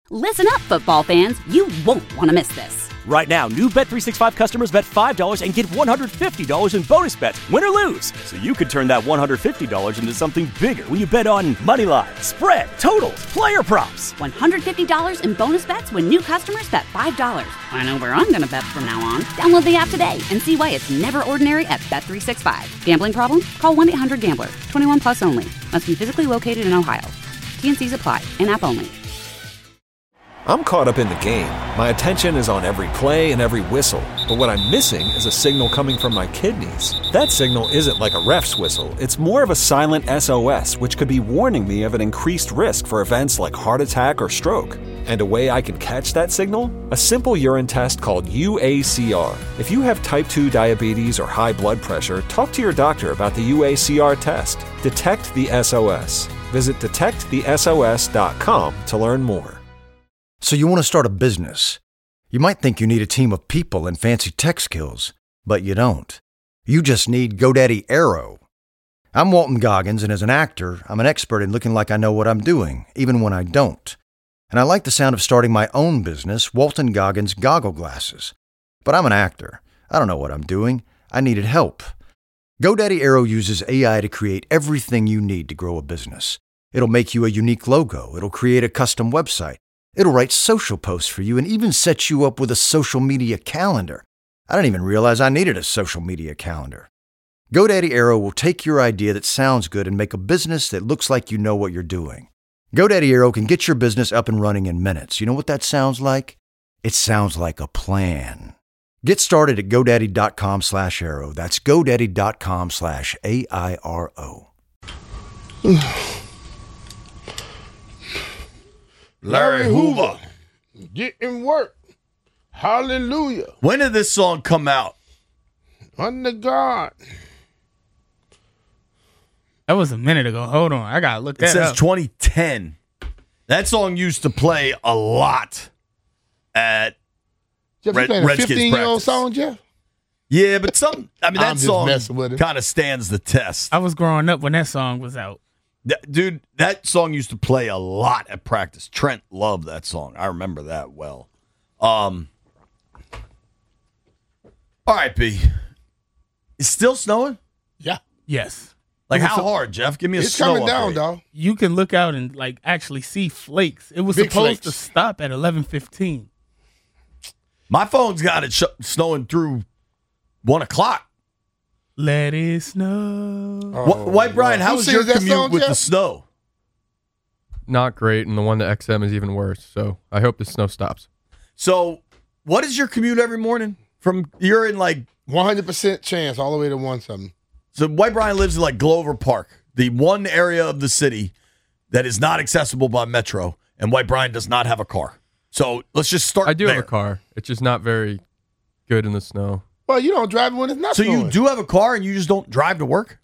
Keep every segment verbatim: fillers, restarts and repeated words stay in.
Listen up, football fans. You won't want to miss this. Right now, new Bet three sixty-five customers bet five dollars and get one hundred fifty dollars in bonus bets, win or lose. So you could turn that one hundred fifty dollars into something bigger when you bet on money line, spread, totals, player props. one hundred fifty dollars in bonus bets when new customers bet five dollars. I know where I'm going to bet from now on. Download the app today and see why it's never ordinary at Bet three sixty-five. Gambling problem? Call one eight hundred gambler. twenty-one plus only. Must be physically located in Ohio. T N Cs apply. In-app only. I'm caught up in the game. My attention is on every play and every whistle. But what I'm missing is a signal coming from my kidneys. That signal isn't like a ref's whistle. It's more of a silent S O S, which could be warning me of an increased risk for events like heart attack or stroke. And a way I can catch that signal? A simple urine test called U A C R. If you have type two diabetes or high blood pressure, talk to your doctor about the U A C R test. Detect the S O S. Visit detect the S O S dot com to learn more. So you want to start a business. You might think you need a team of people and fancy tech skills, but you don't. You just need GoDaddy Aero. I'm Walton Goggins, and as an actor, I'm an expert in looking like I know what I'm doing, even when I don't. And I like the sound of starting my own business, Walton Goggins Goggle Glasses. But I'm an actor. I don't know what I'm doing. I needed help. GoDaddy Aero uses A I to create everything you need to grow a business. It'll make you a unique logo. It'll create a custom website. It'll write social posts for you and even set you up with a social media calendar. I didn't even realize I needed a social media calendar. GoDaddy Aero will take your idea that sounds good and make a business that looks like you know what you're doing. GoDaddy Aero can get your business up and running in minutes. You know what that sounds like? It sounds like a plan. Get started at GoDaddy.com slash Aero. That's GoDaddy.com slash A I R O. Larry Hoover, getting work. Hallelujah. When did this song come out? Under God. That was a minute ago. Hold on. I got to look that up. It says up. twenty ten. That song used to play a lot at Jeff, Red, you playing a Redskins fifteen-year-old practice. song, Jeff? Yeah, but some, I mean, that I'm just song messing with it. kind of stands the test. I was growing up when that song was out. That- dude, that song used to play a lot at practice. Trent loved that song. I remember that well. Um. All right, B. It's still snowing? Yeah. Yes. Like It was how so- hard, Jeff? Give me a It's snow coming down, update. dog. You can look out and like actually see flakes. It was Big supposed flakes. to stop at eleven fifteen. My phone's got it sh- snowing through one o'clock. Let it snow. Wh- White Brian, how Who was sings your that commute song, with the Jeff? snow? Not great, and the one to X M is even worse. So I hope the snow stops. So, what is your commute every morning? From you're in like one hundred percent chance all the way to one something. so White Brian lives in like Glover Park, the one area of the city that is not accessible by Metro, and White Brian does not have a car. So let's just start. I do there. have a car. It's just not very good in the snow. Well, you don't drive it when it's not So snowing. you do have a car and you just don't drive to work?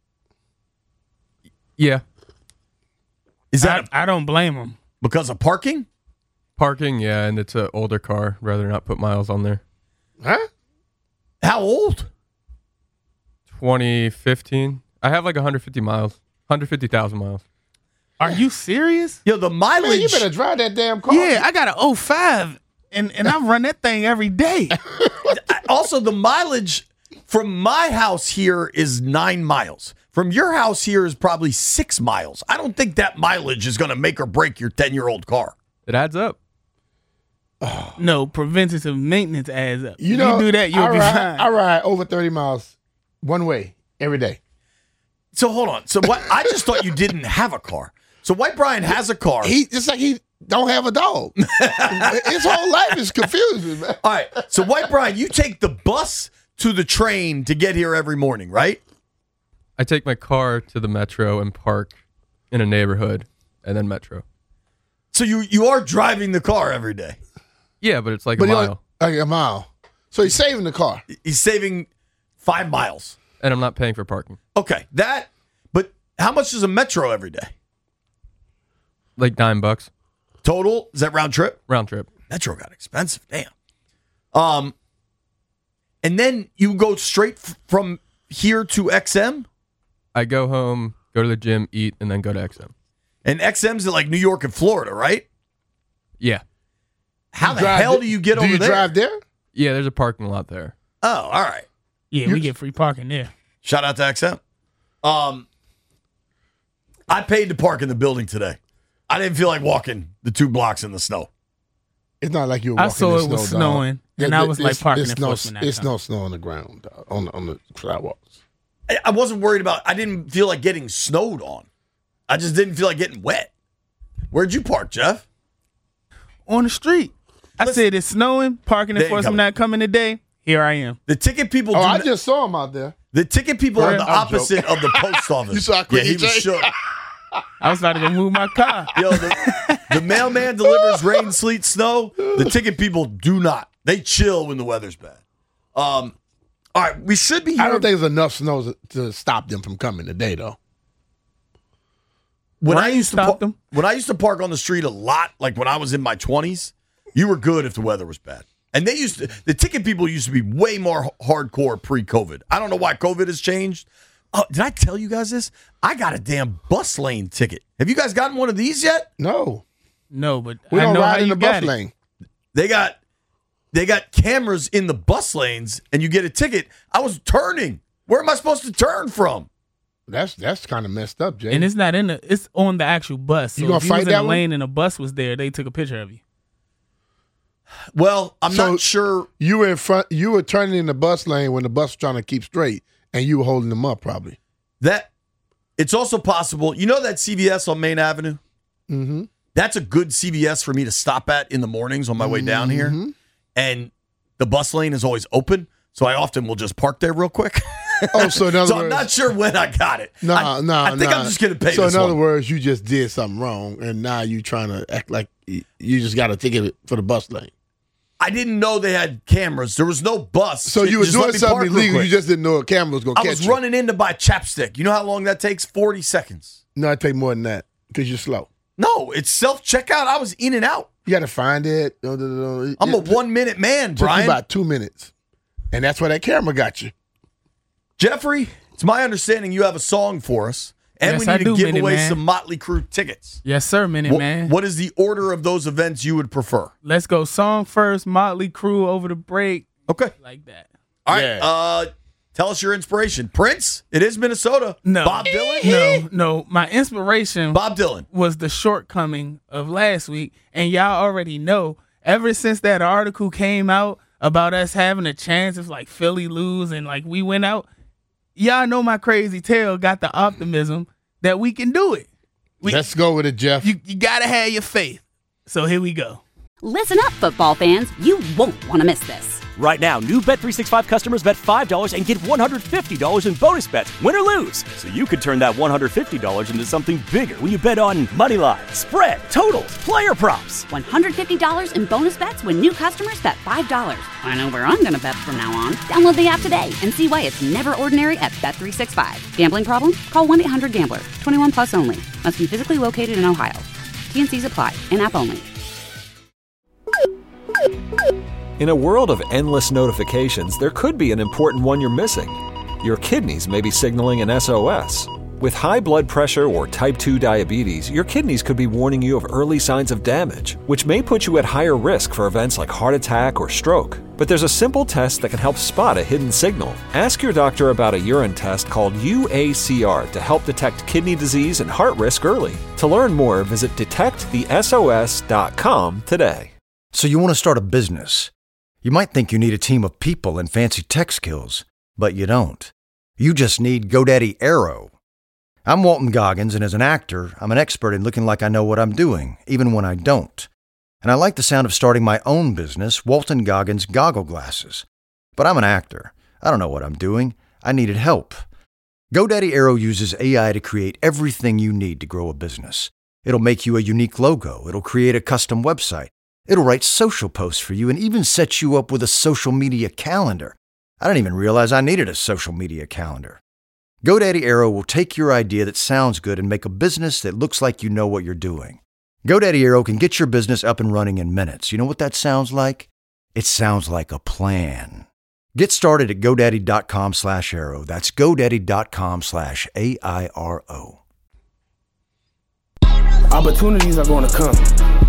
Yeah, Is that I, I don't blame them. because of parking? parking. Yeah, and it's an older car. Rather not put miles on there. Huh? How old? twenty fifteen. I have like one hundred fifty miles. one hundred fifty thousand miles. Are you serious? Yo, the mileage. Man, you better drive that damn car. Yeah, I got an oh five, and, and I run that thing every day. Also, the mileage from my house here is nine miles. From your house here is probably six miles. I don't think that mileage is going to make or break your ten-year-old car. It adds up. No, preventative maintenance adds up. You know, you do that, you'll I be ride, fine. I ride over thirty miles one way every day. So hold on. So what? I just thought you didn't have a car. So White Brian has a car. He just like he don't have a dog. His whole life is confusing, man. All right. So White Brian, you take the bus to the train to get here every morning, right? I take my car to the Metro and park in a neighborhood, and then Metro. So you you are driving the car every day. Yeah, but it's like But a he mile, only- like a mile. So he's saving the car. He's saving five miles. and I'm not paying for parking. Okay, that. But how much is a Metro every day? Like nine bucks Total? Is that round trip? round trip. Metro got expensive. Damn. Um, and then you go straight f- from here to X M? I go home, go to the gym, eat, and then go to X M. And X M's in like New York and Florida, right? Yeah. How You the drive hell th- do you get do over you there? drive there? Yeah, there's a parking lot there. Oh, all right. Yeah, we get free parking there. Shout out to X M. Um, I paid to park in the building today. I didn't feel like walking the two blocks in the snow. It's not like you were I walking saw in it snow, was dog. snowing, and I was like It's- parking it's no, enforcement that It's time. no snow on the ground, dog, on the, on the sidewalks. I, I wasn't worried about. I didn't feel like getting snowed on. I just didn't feel like getting wet. Where'd you park, Jeff? On the street. I Listen- said it's snowing, parking They ain't enforcement coming. not coming today. Here I am. The ticket people. Oh, do I not- just saw him out there. the ticket people are the I'm opposite joking. of the post office. You saw yeah, Quickie he was J? shook. I was about to go move my car. Yo, the, the mailman delivers rain, sleet, snow. The ticket people do not. They chill when the weather's bad. Um, all right, we should be here. I don't think there's enough snow to- to stop them from coming today, though. when I Rain used to stopped par- them? when I used to park on the street a lot, like when I was in my twenties, you were good if the weather was bad. And they used to, the ticket people used to be way more h- hardcore pre-COVID. I don't know why COVID has changed. Oh, did I tell you guys this? I got a damn bus lane ticket. Have you guys gotten one of these yet? No. No, but We I don't know how ride in you the got bus it. lane. They got they got cameras in the bus lanes, and you get a ticket. I was turning. Where am I supposed to turn from? That's that's kind of messed up, Jay. And it's not in the. It's on the actual bus. So You gonna if you fight was in that the one? lane and a bus was there, they took a picture of you. Well, I'm So- not sure. you were in front. You were turning in the bus lane when the bus was trying to keep straight, and you were holding them up, probably. That it's also possible. You know that C V S on Main Avenue? Mm-hmm. That's a good C V S for me to stop at in the mornings on my way down here. Mm-hmm. And the bus lane is always open, so I often will just park there real quick. Oh, so in other so words, I'm not sure when I got it. No, I, no, I think no. I'm just going to pay So this in other one. words, you just did something wrong, and now you trying to act like y- you just got a ticket for the bus lane. I didn't know they had cameras. There was no bus. So It you were just let doing me something park real illegal. quick. You just didn't know a camera was gonna I catch was you. running in to buy chapstick. You know how long that takes? forty seconds. No, it take more than that because you're slow. No, it's self checkout. I was in and out. You got to find it. No, no, no, no. I'm a It one minute man, took you Brian. about two minutes, and that's where that camera got you. Jeffrey, it's my understanding you have a song for us, and Yes, we need I to do, give Minute away Man. some Motley Crue tickets. Yes, sir, Minute Wh- Man. What is the order of those events you would prefer? Let's go. Song first, Motley Crue over the break, Okay. like that. All right. Yeah. Uh, tell us your inspiration. Prince, it is Minnesota. No, Bob Dylan? No, no. My inspiration Bob Dylan. was the shortcoming of last week, and y'all already know. Ever since that article came out about us having a chance if like Philly lose and like we went out, y'all know my crazy tail got the optimism that we can do it. We, Let's go with it, Jeff. you you gotta have your faith. So here we go. Listen up, football fans. You won't want to miss this. Right now, new Bet three sixty-five customers bet five dollars and get one hundred fifty dollars in bonus bets, win or lose. So you could turn that one hundred fifty dollars into something bigger when you bet on money line, spread, totals, player props. one hundred fifty dollars in bonus bets when new customers bet five dollars. I know where I'm going to bet from now on. Download the app today and see why it's never ordinary at Bet three sixty-five. Gambling problem? Call one eight hundred gambler. twenty-one plus only. Must be physically located in Ohio. T and C's apply. In-app only. In a world of endless notifications, there could be an important one you're missing. Your kidneys may be signaling an S O S. With high blood pressure or type two diabetes, your kidneys could be warning you of early signs of damage, which may put you at higher risk for events like heart attack or stroke. But there's a simple test that can help spot a hidden signal. Ask your doctor about a urine test called U A C R to help detect kidney disease and heart risk early. To learn more, visit detect the S O S dot com today. So you want to start a business. You might think you need a team of people and fancy tech skills, but you don't. You just need GoDaddy Aero. I'm Walton Goggins, and as an actor, I'm an expert in looking like I know what I'm doing, even when I don't. And I like the sound of starting my own business, Walton Goggins Goggle Glasses. But I'm an actor. I don't know what I'm doing. I needed help. GoDaddy Aero uses A I to create everything you need to grow a business. It'll make you a unique logo. It'll create a custom website. It'll write social posts for you and even set you up with a social media calendar. I didn't even realize I needed a social media calendar. GoDaddy Aero will take your idea that sounds good and make a business that looks like you know what you're doing. GoDaddy Aero can get your business up and running in minutes. You know what that sounds like? It sounds like a plan. Get started at GoDaddy.com slash Aero. That's GoDaddy.com slash A I R O. Opportunities are going to come.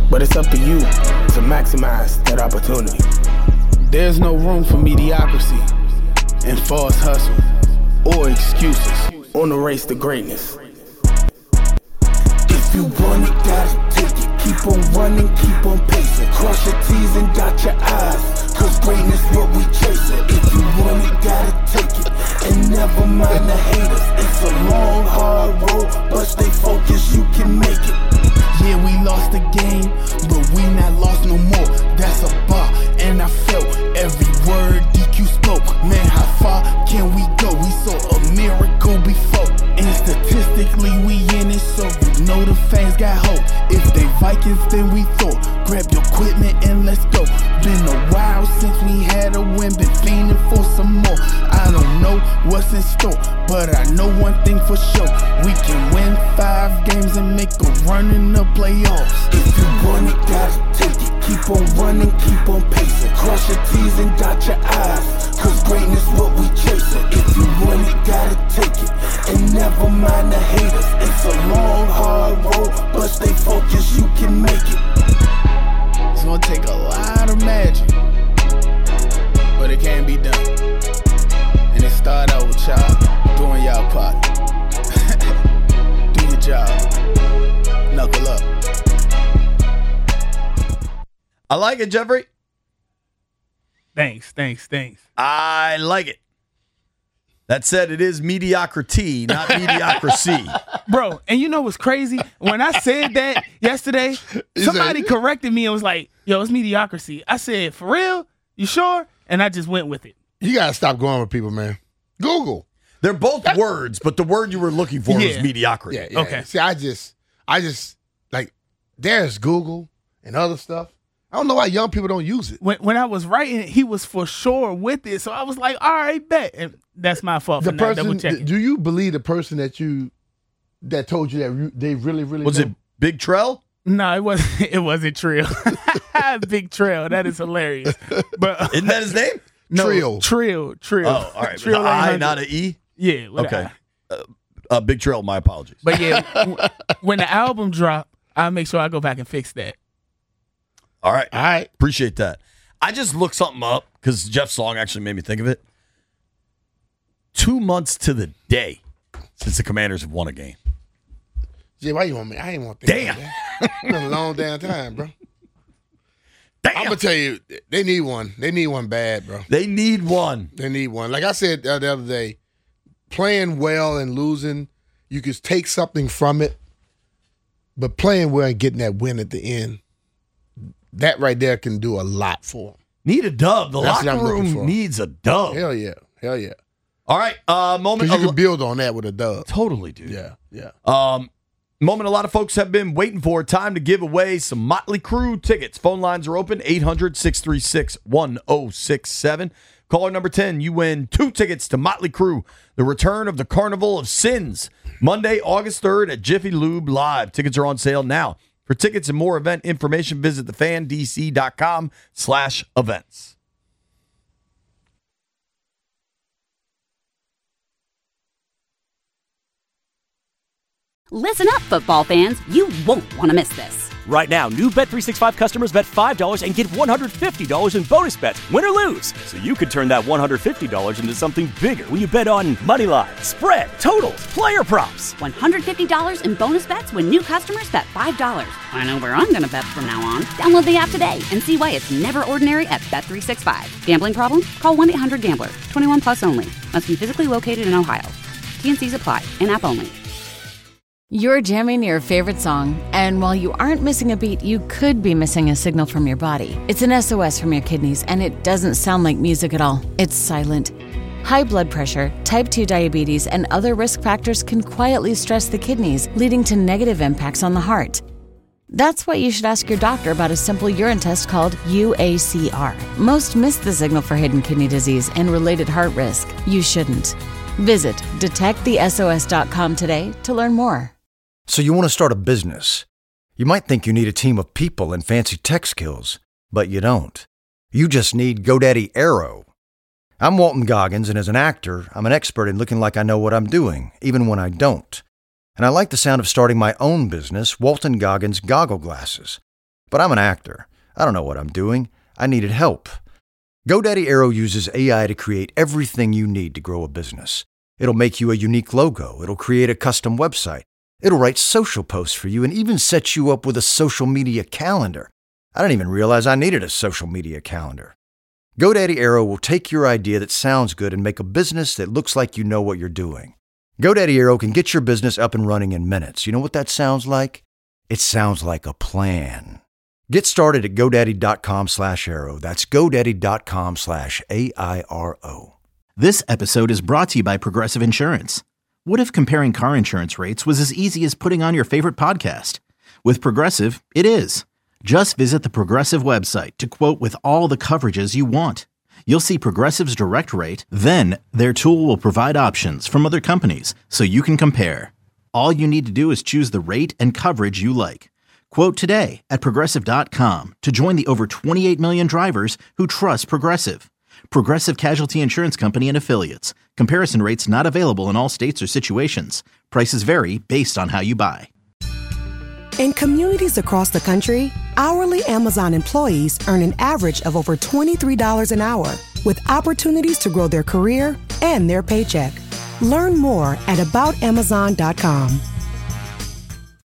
but it's up to you to maximize that opportunity. There's no room for mediocrity and false hustle or excuses on the race to greatness. If you want it, gotta take it. Keep on running, keep on pacing. Cross your T's and dot your I's, cause greatness what we chasing. If you want it, gotta take it. And never mind the haters. It's a long, hard road, but stay focused, you can make it. Yeah, we lost the game, but we not lost no more. That's a bar, and I felt every word D Q spoke. Man, how far can we go? We saw a miracle before, and statistically we in it, so you know the fans got hope. If they Vikings, then we thought. Grab your equipment and let's go. Been a while since we had a win, been fiending for some more. I don't know what's in store, but I know one thing for sure. We can win five games and make a run in the playoffs. If you want it, gotta take it. Keep on running, keep on pacing. Cross your T's and dot your I's, cause greatness what we chasing. If you want it, gotta take it. And never mind the haters. It's a long, hard road, but stay focused, you can make it. It's gonna take a lot of magic, but it can be done. And it start out with y'all doing y'all part. Do your job. Knuckle up. I like it, Jeffrey. Thanks, thanks, thanks. I like it. That said, it is mediocrity, not mediocrity. Bro, and you know what's crazy? When I said that yesterday, somebody corrected me and was like, yo, it's mediocrity. I said, for real? You sure? And I just went with it. You got to stop going with people, man. Google. They're both That's, words, but the word you were looking for yeah. was mediocrity. Yeah, yeah. Okay. See, I just, I just, like, there's Google and other stuff. I don't know why young people don't use it. When when I was writing it, he was for sure with it. So I was like, all right, bet. And that's my fault for the not person, double checking. Do you believe the person that you, that told you that they really, really Was know? it Big Trell? No, it wasn't. It wasn't Trill. Big Trail. That is hilarious. But isn't that his name? No, Trill. Trill. Trill. Oh, all right. Trill With an I, not an E? Yeah. With okay. I. Uh, uh, Big Trail, my apologies. But yeah, w- when the album drop, I'll make sure I go back and fix that. All right. All right. Appreciate that. I just looked something up because Jeff's song actually made me think of it. Two months to the day since the Commanders have won a game. Jay, why you want me? I ain't want to think Damn. about that. It's been a long damn time, bro. Damn. I'm going to tell you, they need one. They need one bad, bro. They need one. They need one. Like I said uh, the other day, playing well and losing, you could take something from it, but playing well and getting that win at the end, that right there can do a lot for them. Need a dub. The That's what locker I'm looking room for. needs a dub. Hell yeah. Hell yeah. All right. Uh, moment. Because you a can build on that with a dub. Totally, dude. Yeah, yeah. Um, moment a lot of folks have been waiting for. Time to give away some Motley Crue tickets. Phone lines are open. eight hundred, six three six, one oh six seven. Caller number ten, you win two tickets to Motley Crue, the return of the Carnival of Sins, Monday, August third at Jiffy Lube Live. Tickets are on sale now. For tickets and more event information, visit thefandc.com slash events. Listen up, football fans. You won't want to miss this. Right now, new Bet three sixty-five customers bet five dollars and get one hundred fifty dollars in bonus bets, win or lose. So you could turn that one hundred fifty dollars into something bigger when you bet on money lines, spread, totals, player props. one hundred fifty dollars in bonus bets when new customers bet five dollars. I know where I'm going to bet from now on. Download the app today and see why it's never ordinary at Bet three sixty-five. Gambling problem? Call one eight hundred gambler. twenty-one plus only. Must be physically located in Ohio. T and C's apply. In-app only. You're jamming your favorite song, and while you aren't missing a beat, you could be missing a signal from your body. It's an S O S from your kidneys, and it doesn't sound like music at all. It's silent. High blood pressure, type two diabetes, and other risk factors can quietly stress the kidneys, leading to negative impacts on the heart. That's why you should ask your doctor about a simple urine test called U A C R. Most miss the signal for hidden kidney disease and related heart risk. You shouldn't. Visit detect the S O S dot com today to learn more. So you want to start a business. You might think you need a team of people and fancy tech skills, but you don't. You just need GoDaddy Aero. I'm Walton Goggins, and as an actor, I'm an expert in looking like I know what I'm doing, even when I don't. And I like the sound of starting my own business, Walton Goggins Goggle Glasses. But I'm an actor. I don't know what I'm doing. I needed help. GoDaddy Aero uses A I to create everything you need to grow a business. It'll make you a unique logo. It'll create a custom website. It'll write social posts for you and even set you up with a social media calendar. I didn't even realize I needed a social media calendar. GoDaddy Aero will take your idea that sounds good and make a business that looks like you know what you're doing. GoDaddy Aero can get your business up and running in minutes. You know what that sounds like? It sounds like a plan. Get started at GoDaddy.com slash Aero. That's GoDaddy.com slash A I R O. This episode is brought to you by Progressive Insurance. What if comparing car insurance rates was as easy as putting on your favorite podcast? With Progressive, it is. Just visit the Progressive website to quote with all the coverages you want. You'll see Progressive's direct rate, then their tool will provide options from other companies so you can compare. All you need to do is choose the rate and coverage you like. Quote today at Progressive dot com to join the over twenty-eight million drivers who trust Progressive. Progressive Casualty Insurance Company and Affiliates. Comparison rates not available in all states or situations. Prices vary based on how you buy. In communities across the country, hourly Amazon employees earn an average of over twenty-three dollars an hour, with opportunities to grow their career and their paycheck. Learn more at about amazon dot com.